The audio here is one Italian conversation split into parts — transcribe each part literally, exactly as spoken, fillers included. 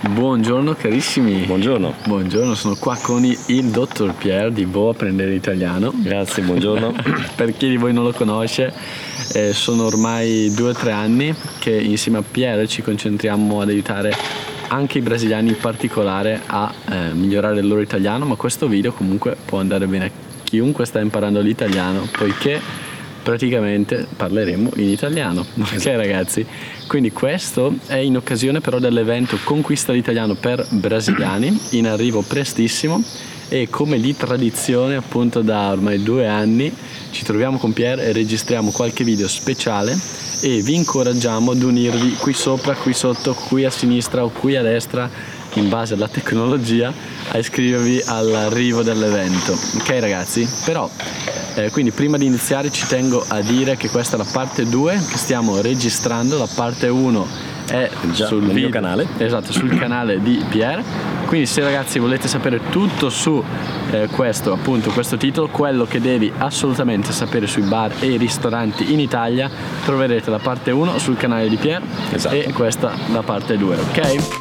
Buongiorno carissimi. Buongiorno. Buongiorno, sono qua con il dottor Pierre di Bo Apprendere Italiano. Grazie, buongiorno. Per chi di voi non lo conosce, eh, sono ormai due o tre anni che insieme a Pierre ci concentriamo ad aiutare anche i brasiliani in particolare a eh, migliorare il loro italiano, ma questo video comunque può andare bene a chiunque sta imparando l'italiano, poiché praticamente parleremo in italiano, ok ragazzi? Quindi questo è in occasione però dell'evento Conquista l'Italiano per brasiliani, in arrivo prestissimo, e come di tradizione appunto da ormai due anni ci troviamo con Pierre e registriamo qualche video speciale e vi incoraggiamo ad unirvi qui sopra, qui sotto, qui a sinistra o qui a destra, in base alla tecnologia, a iscrivervi all'arrivo dell'evento, ok ragazzi? Però Eh, quindi prima di iniziare ci tengo a dire che questa è la parte due che stiamo registrando. La parte uno è già sul video, mio canale. Esatto, sul canale di Pierre. Quindi se ragazzi volete sapere tutto su eh, questo, appunto questo titolo, quello che devi assolutamente sapere sui bar e i ristoranti in Italia, troverete la parte uno sul canale di Pierre. Esatto. E questa la parte due, ok?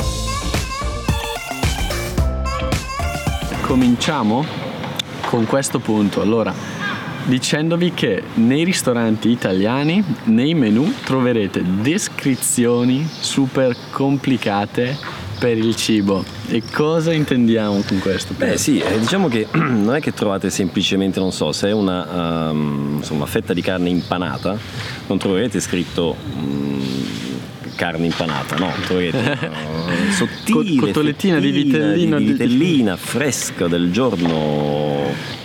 Cominciamo con questo punto, allora, dicendovi che nei ristoranti italiani, nei menù, troverete descrizioni super complicate per il cibo. E cosa intendiamo con questo? Beh sì, eh, diciamo che non è che trovate semplicemente, non so, se è una um, insomma, fetta di carne impanata, non troverete scritto um, carne impanata, no, troverete uh, sottile, cottolettina di fettina, vitellino, di vitellina fresca del giorno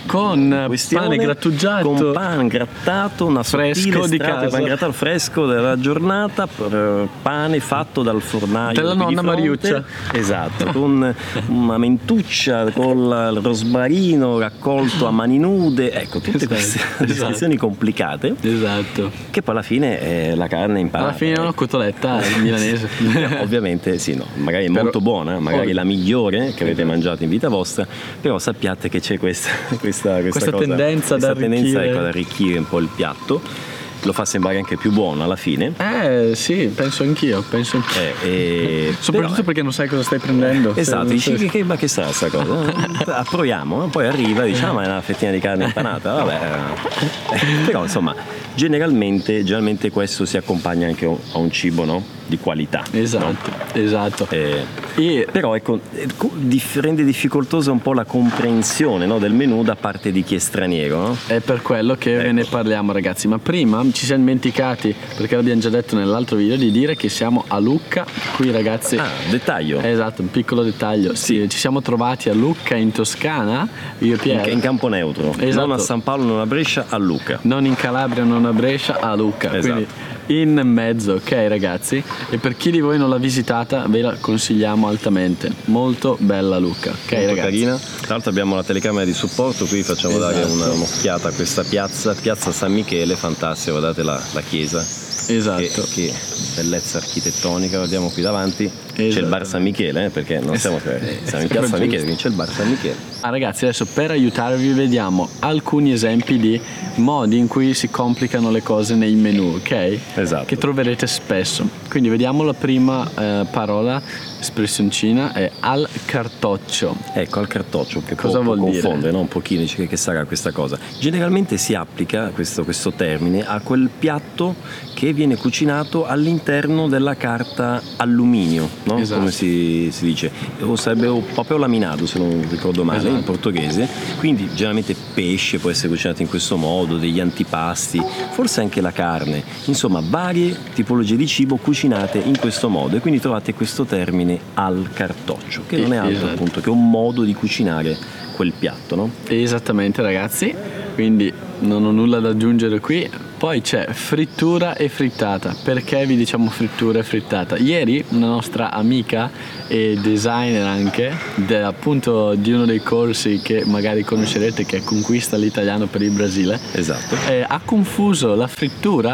con pane grattugiato, con pane grattato, una fresco di casa, pane grattato fresco della giornata, pane fatto dal fornaio della nonna Mariuccia, esatto, con una mentuccia, con il rosmarino raccolto a mani nude, ecco, tutte esatto, queste esatto. descrizioni complicate, esatto, che poi alla fine è la carne impanata. Alla fine è una cotoletta milanese. Ovviamente sì, no, magari è però, molto buona, magari ovvio, la migliore che avete mangiato in vita vostra, però sappiate che c'è questa, questa Questa, questa, questa cosa, tendenza, questa ad, tendenza arricchire. Ecco, ad arricchire un po' il piatto, lo fa sembrare anche più buono alla fine. Eh sì, penso anch'io, penso anch'io. Eh, eh, soprattutto però, perché non sai cosa stai prendendo. Esatto, dici che, che, ma che sarà questa cosa? Proviamo, poi arriva e diciamo, ah, ma è una fettina di carne impanata, vabbè. Eh, però insomma, generalmente, generalmente questo si accompagna anche a un cibo, no? Di qualità. Esatto, no? Esatto. Eh, e, però ecco, rende difficoltosa un po' la comprensione, no, del menù da parte di chi è straniero, no? È per quello che ecco. ve ne parliamo ragazzi, ma prima ci siamo dimenticati, perché l'abbiamo già detto nell'altro video, di dire che siamo a Lucca, qui ragazzi. Ah, dettaglio. Esatto, un piccolo dettaglio. Sì, sì, ci siamo trovati a Lucca in Toscana, io e Pierre. In, in campo neutro, esatto. Non a San Paolo, non a Brescia, a Lucca. Non in Calabria, non a Brescia, a Lucca. Esatto. Quindi in mezzo, ok ragazzi? E per chi di voi non l'ha visitata ve la consigliamo altamente, molto bella Lucca, ok molto ragazzi? Carina. Tra l'altro abbiamo la telecamera di supporto, qui facciamo esatto. dare una, un'occhiata a questa piazza, piazza San Michele, fantastica, guardate la, la chiesa. Esatto. Che, che bellezza architettonica, guardiamo qui davanti. Esatto. C'è il bar San Michele, eh, perché non siamo, eh, siamo in piazza San Michele, quindi c'è il bar San Michele. Ah, ragazzi, adesso per aiutarvi vediamo alcuni esempi di modi in cui si complicano le cose nei menu, ok? Esatto. Che troverete spesso. Quindi vediamo la prima eh, parola, espressioncina, è al cartoccio. Ecco, al cartoccio, che cosa può, vuol può dire? confondere, no? Un pochino, dice che, che sarà questa cosa. Generalmente si applica questo, questo termine a quel piatto che viene cucinato all'interno della carta alluminio, no? Esatto. Come si, si dice, o sarebbe un papel laminato se non ricordo male, esatto. In portoghese. Quindi generalmente pesce può essere cucinato in questo modo, degli antipasti, forse anche la carne, insomma varie tipologie di cibo cucinate in questo modo, e quindi trovate questo termine al cartoccio, che non è altro esatto. appunto che un modo di cucinare quel piatto, no? Esattamente ragazzi, quindi non ho nulla da aggiungere qui. Poi c'è frittura e frittata. Perché vi diciamo frittura e frittata? Ieri una nostra amica e designer anche de, appunto di uno dei corsi che magari conoscerete, che è Conquista l'Italiano per il Brasile, esatto. eh, ha confuso la frittura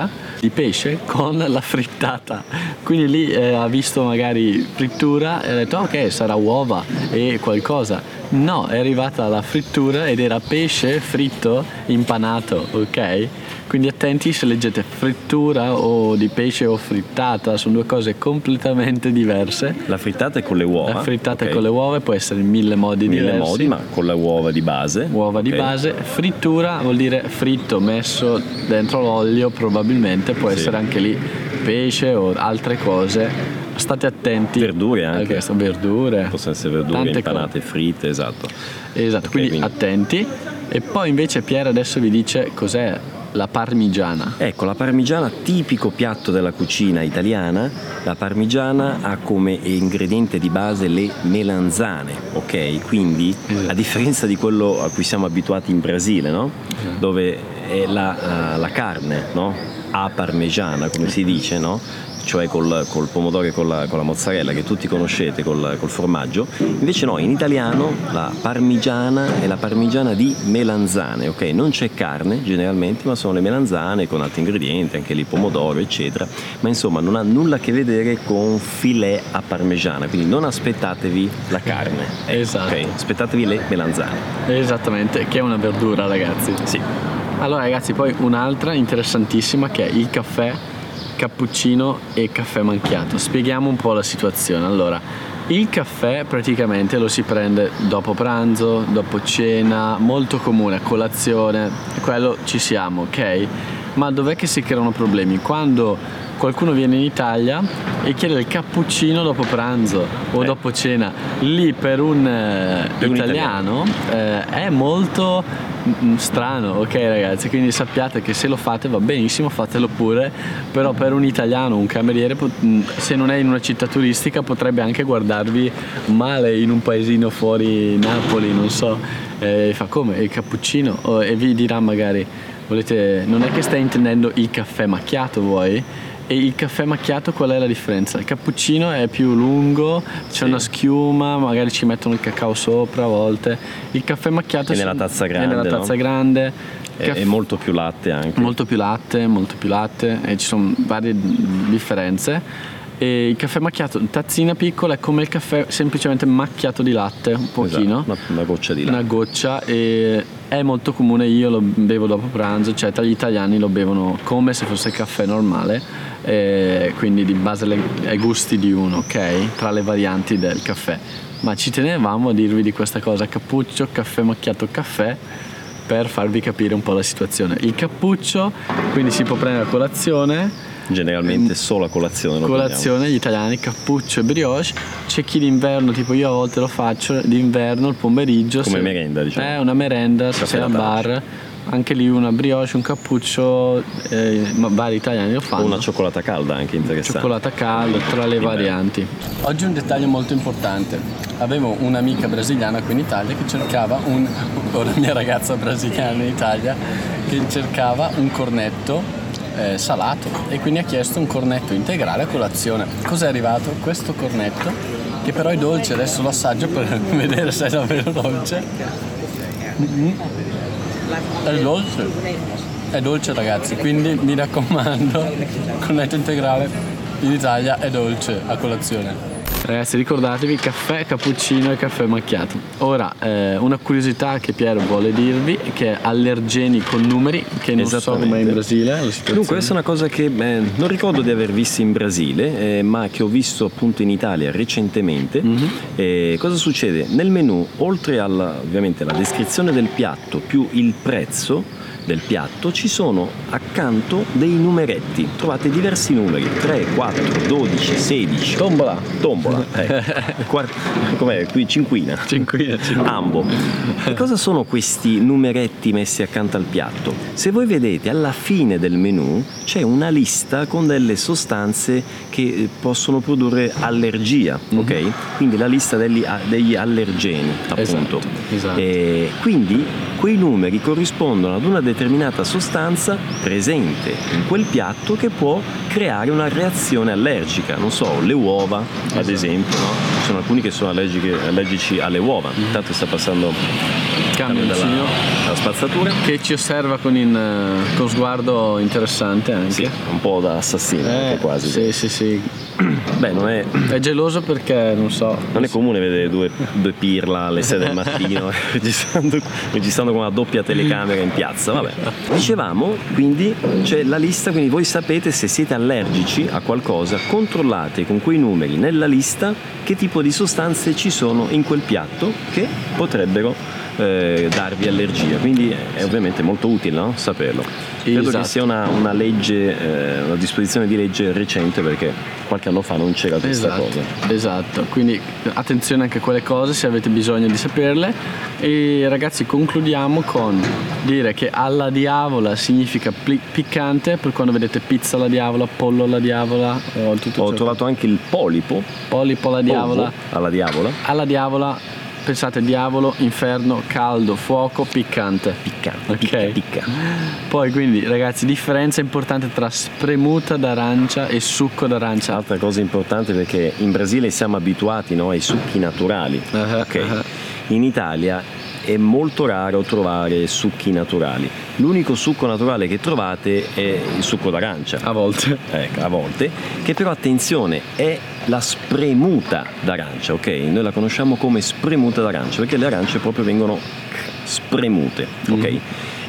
di pesce con la frittata. Quindi lì eh, ha visto magari frittura e ha detto ok, sarà uova e qualcosa. No, è arrivata la frittura ed era pesce fritto impanato, ok? Quindi attenti se leggete frittura o di pesce o frittata, sono due cose completamente diverse. La frittata è con le uova. La frittata okay. è con le uova, può essere in mille modi mille diversi. modi, ma con le uova di base. Uova okay. di base. Frittura vuol dire fritto, messo dentro l'olio, probabilmente può sì. essere anche lì pesce o altre cose. State attenti. Verdure anche. Perché verdure. Possono essere verdure tante impanate, cose. fritte, esatto. Esatto, okay, quindi, quindi attenti. E poi invece Pier adesso vi dice cos'è la parmigiana. Ecco, la parmigiana, tipico piatto della cucina italiana. La parmigiana ha come ingrediente di base le melanzane, ok? Quindi esatto. a differenza di quello a cui siamo abituati in Brasile, no? Esatto. Dove è la, la, la carne, no? A parmigiana, come si dice, no? Cioè col, col pomodoro e con la, con la mozzarella che tutti conoscete, col, col formaggio. Invece no, in italiano la parmigiana è la parmigiana di melanzane, ok? Non c'è carne generalmente, ma sono le melanzane con altri ingredienti, anche lì pomodoro eccetera, ma insomma non ha nulla a che vedere con filè a parmigiana, quindi non aspettatevi la carne, ecco, esatto. Okay? Aspettatevi le melanzane. Esattamente, che è una verdura, ragazzi. Sì. Allora ragazzi, poi un'altra interessantissima che è il caffè, cappuccino e caffè macchiato. Spieghiamo un po' la situazione. Allora, il caffè praticamente lo si prende dopo pranzo, dopo cena, molto comune, a colazione, quello ci siamo, ok? Ma dov'è che si creano problemi? Quando qualcuno viene in Italia e chiede il cappuccino dopo pranzo o eh. dopo cena, lì per un, eh, per un italiano, italiano. Eh, è molto strano, ok ragazzi, quindi sappiate che se lo fate va benissimo, fatelo pure, però per un italiano, un cameriere, se non è in una città turistica potrebbe anche guardarvi male in un paesino fuori Napoli, non so, e fa come il cappuccino, o, e vi dirà magari volete, non è che stai intendendo il caffè macchiato vuoi? E il caffè macchiato qual è la differenza? Il cappuccino è più lungo, c'è sì. una schiuma, magari ci mettono il cacao sopra a volte. Il caffè macchiato è nella tazza grande, è nella tazza no? grande. È, è molto più latte anche. Molto più latte, molto più latte e ci sono varie differenze. E il caffè macchiato, tazzina piccola, è come il caffè semplicemente macchiato di latte, un pochino. Esatto, una, una goccia di latte. Una goccia, e è molto comune, io lo bevo dopo pranzo, cioè tra gli italiani lo bevono come se fosse il caffè normale, e quindi di base ai gusti di uno, ok? Tra le varianti del caffè. Ma ci tenevamo a dirvi di questa cosa, cappuccio, caffè macchiato, caffè, per farvi capire un po' la situazione. Il cappuccio quindi si può prendere a colazione, generalmente solo a colazione lo colazione prendiamo. Gli italiani, cappuccio e brioche. C'è chi d'inverno, tipo io a volte lo faccio d'inverno il pomeriggio come se, merenda, diciamo. È una merenda, se sei al bar, anche lì una brioche, un cappuccio, eh, ma vari italiani lo fanno. O una cioccolata calda anche interessante. Cioccolata calda, tra le varianti. Oggi un dettaglio molto importante. Avevo un'amica brasiliana qui in Italia che cercava un, o la mia ragazza brasiliana in Italia che cercava un cornetto Eh, salato, e quindi ha chiesto un cornetto integrale a colazione. Cos'è arrivato? Questo cornetto, che però è dolce, adesso lo assaggio per vedere se è davvero dolce. Mm-hmm. È dolce, è dolce ragazzi, quindi mi raccomando, cornetto integrale in Italia è dolce a colazione. Ragazzi, ricordatevi caffè, cappuccino e caffè macchiato. Ora, eh, una curiosità che Piero vuole dirvi è che allergeni con numeri, che non so come in Brasile. Dunque, questa è una cosa che eh, non ricordo di aver visto in Brasile, eh, ma che ho visto appunto in Italia recentemente. Mm-hmm. Eh, cosa succede? Nel menù, oltre alla, ovviamente, alla descrizione del piatto più il prezzo del piatto, ci sono accanto dei numeretti. Trovate diversi numeri: tre, quattro, dodici, sedici. Tombola. Tombola. Eh. Com'è? Qui cinquina. Cinquina, cinquina. Ambo. Che cosa sono questi numeretti messi accanto al piatto? Se voi vedete, alla fine del menù c'è una lista con delle sostanze che possono produrre allergia, mm-hmm. ok? Quindi la lista degli, degli allergeni, appunto. Esatto, esatto. E quindi quei numeri corrispondono ad una determinata sostanza presente in quel piatto che può creare una reazione allergica. Non so, le uova, ad esempio, no? Ci sono alcuni che sono allergiche, allergici alle uova. Intanto sta passando camioncino della spazzatura, che ci osserva con, in, con sguardo interessante anche. Sì, un po' da assassino, eh, anche quasi. Sì, sì, sì. Beh, non è, è geloso perché non so. Non è comune vedere due, due pirla alle sei del mattino registrando, registrando con una doppia telecamera in piazza. Vabbè. Dicevamo, quindi c'è la lista, quindi voi sapete se siete allergici a qualcosa, controllate con quei numeri nella lista che tipo di sostanze ci sono in quel piatto che potrebbero eh, darvi allergia. Quindi è ovviamente molto utile, no? Saperlo. Credo Esatto. che sia una, una legge, eh, una disposizione di legge recente, perché qualche anno fa non c'era questa Esatto, cosa. esatto, quindi attenzione anche a quelle cose se avete bisogno di saperle. E ragazzi, concludiamo con dire che alla diavola significa pli- piccante, per quando vedete pizza alla diavola, pollo alla diavola, o tutto Ho ciò. trovato anche il polipo, Polipo alla diavola. polvo alla diavola. Alla diavola pensate diavolo, inferno, caldo, fuoco, piccante. Piccante, Ok. picca, picca. Poi quindi ragazzi, differenza importante tra spremuta d'arancia e succo d'arancia. Altra cosa importante, perché in Brasile siamo abituati, no, ai succhi naturali. Uh-huh, Ok. uh-huh. In Italia è molto raro trovare succhi naturali. L'unico succo naturale che trovate è il succo d'arancia. A volte. Ecco, a volte, che però attenzione è la spremuta d'arancia, ok? Noi la conosciamo come spremuta d'arancia perché le arance proprio vengono spremute, ok? Mm.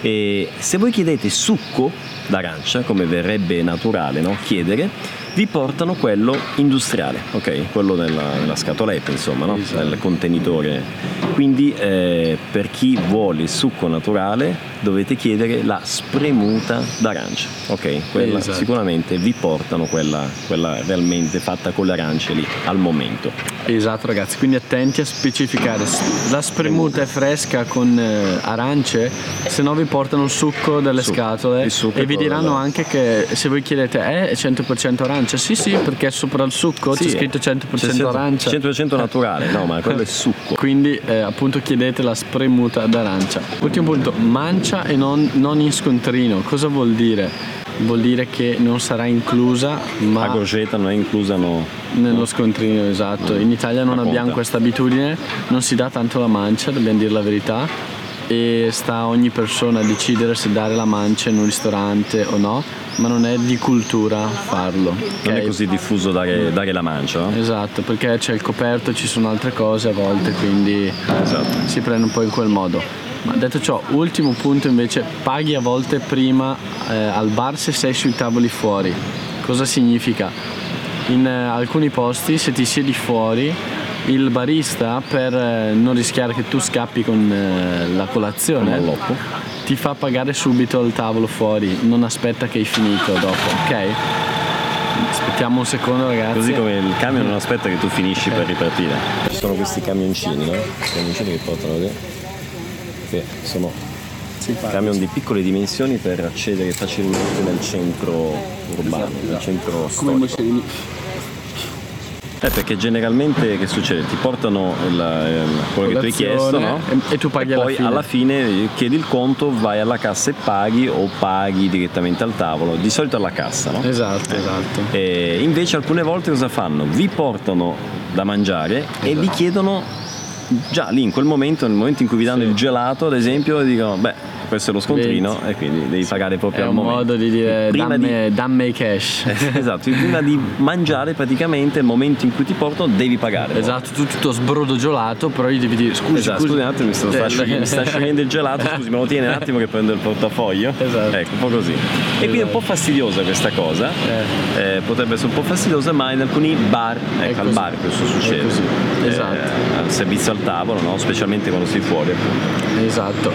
E se voi chiedete succo d'arancia, come verrebbe naturale, no? Chiedere, vi portano quello industriale, ok? Quello nella, nella scatoletta, insomma, no? Esatto. Nel contenitore. Quindi eh, per chi vuole il succo naturale dovete chiedere la spremuta d'arancia, ok? Quella Esatto. sicuramente vi portano quella, quella realmente fatta con le arance lì al momento. Esatto ragazzi, quindi attenti a specificare, la spremuta è fresca con eh, arance, se no vi portano il succo delle Succo. scatole Il succo e vi è diranno quello. anche che se voi chiedete eh, è cento per cento arancia, sì sì perché sopra il succo Sì, c'è scritto cento per cento arancia. cento per cento naturale, no, ma quello è succo. Quindi eh, appunto chiedete la spremuta d'arancia. Ultimo punto, mancia e non, non in scontrino, cosa vuol dire? Vuol dire che non sarà inclusa, ma La crocetta non è inclusa, no. nello scontrino, esatto. In Italia non Ma conta. abbiamo questa abitudine, non si dà tanto la mancia, dobbiamo dire la verità, e sta a ogni persona a decidere se dare la mancia in un ristorante o no, ma non è di cultura farlo. Non ok? è così diffuso dare, dare la mancia, no? Esatto, perché c'è il coperto, ci sono altre cose a volte, quindi Esatto. si prende un po' in quel modo. Ma detto ciò, ultimo punto invece, paghi a volte prima eh, al bar se sei sui tavoli fuori. Cosa significa? In eh, alcuni posti se ti siedi fuori, il barista per eh, non rischiare che tu scappi con eh, la colazione Con l'oppo. ti fa pagare subito al tavolo fuori, non aspetta che hai finito dopo, ok? Aspettiamo un secondo ragazzi. Così come il camion non aspetta che tu finisci per ripartire. Ci sono questi camioncini, no? Camioncini che portano vedere. Che sono camion di piccole dimensioni per accedere facilmente nel centro urbano, nel centro storico. Eh, perché generalmente che succede? Ti portano il, il- quello che tu hai chiesto, no? E, e tu paghi E alla poi fine. alla fine chiedi il conto, vai alla cassa e paghi, o paghi direttamente al tavolo, di solito alla cassa, no? Esatto, esatto. E invece alcune volte cosa fanno? Vi portano da mangiare e vi chiedono già lì in quel momento, nel momento in cui vi danno Sì. il gelato ad esempio, dicono beh, questo è lo scontrino e quindi devi pagare proprio È al un momento. modo di dire Prima dammi, dammi cash. di... esatto, prima di mangiare praticamente il momento in cui ti portano devi pagare. Esatto, tu tutto sbrodo gelato, però io devi dire scusi, Esatto, scusi. scusi un attimo, mi sta, sta, sciogliendo, mi sta sciogliendo il gelato, scusi, me lo tiene un attimo che prendo il portafoglio. Esatto. Ecco, un po' così. E quindi è un po' fastidiosa questa cosa, eh, potrebbe essere un po' fastidiosa, ma in alcuni bar, ecco, al così. bar questo succede. È così. Eh, Esatto. al servizio al tavolo, no? Specialmente quando sei fuori, appunto. Esatto.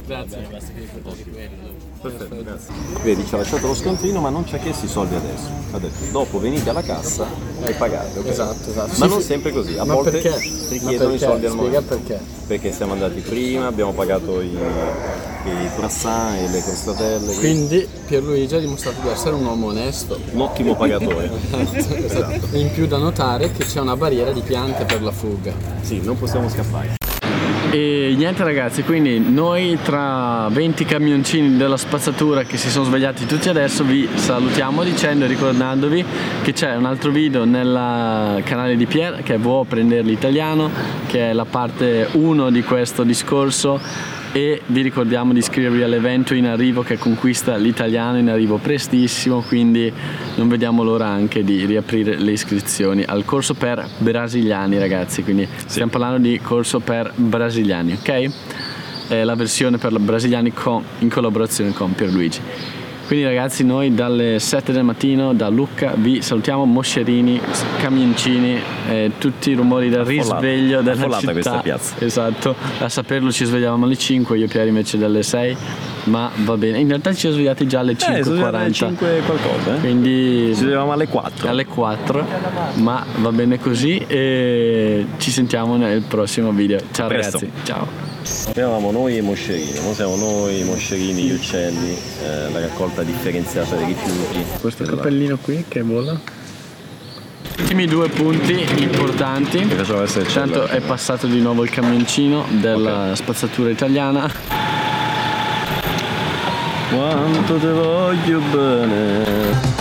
Perfetto, grazie. Vedi, ci ha lasciato lo scontrino, ma non ci ha chiesto i soldi adesso. Ha detto, dopo venite alla cassa e pagate. ok? Esatto, esatto. Ma Sì, non sì. sempre così, a Ma volte perché? ti Ma chiedono i perché? soldi al Spiega momento. perché. Perché siamo andati prima, abbiamo pagato i, i croissant e le crostatelle. Quindi Pierluigi ha dimostrato di essere un uomo onesto. Un ottimo pagatore. Esatto. E in più da notare che c'è una barriera di piante per la fuga. Sì, non possiamo scappare. E niente ragazzi, quindi noi tra venti camioncini della spazzatura che si sono svegliati tutti adesso vi salutiamo dicendo e ricordandovi che c'è un altro video nel canale di Pier che è Vuoi apprendere l'italiano, che è la parte uno di questo discorso e vi ricordiamo di iscrivervi all'evento In Arrivo che conquista l'italiano in arrivo prestissimo, quindi non vediamo l'ora anche di riaprire le iscrizioni al corso per brasiliani, ragazzi, quindi sì. Stiamo parlando di corso per brasiliani, ok? È la versione per brasiliani con, in collaborazione con Pierluigi. Quindi ragazzi, noi dalle sette del mattino da Lucca vi salutiamo, moscerini, camioncini, eh, tutti i rumori del affollata, risveglio della affollata città. Questa piazza. Esatto, a saperlo ci svegliavamo alle cinque, io e Piero invece dalle sei, ma va bene. In realtà ci siamo svegliati già alle cinque e quaranta. Eh, cinque qualcosa, eh? Quindi ci svegliavamo alle quattro. Alle quattro, ma va bene così e ci sentiamo nel prossimo video. Ciao ragazzi, ciao. Eravamo noi e i moscerini, ora siamo noi, i moscerini, gli uccelli, eh, la raccolta differenziata dei rifiuti. Questo cappellino qui che vola. Ultimi due punti importanti. Che faceva essere Tanto è passato di nuovo il camioncino della okay. spazzatura italiana. Quanto te voglio bene.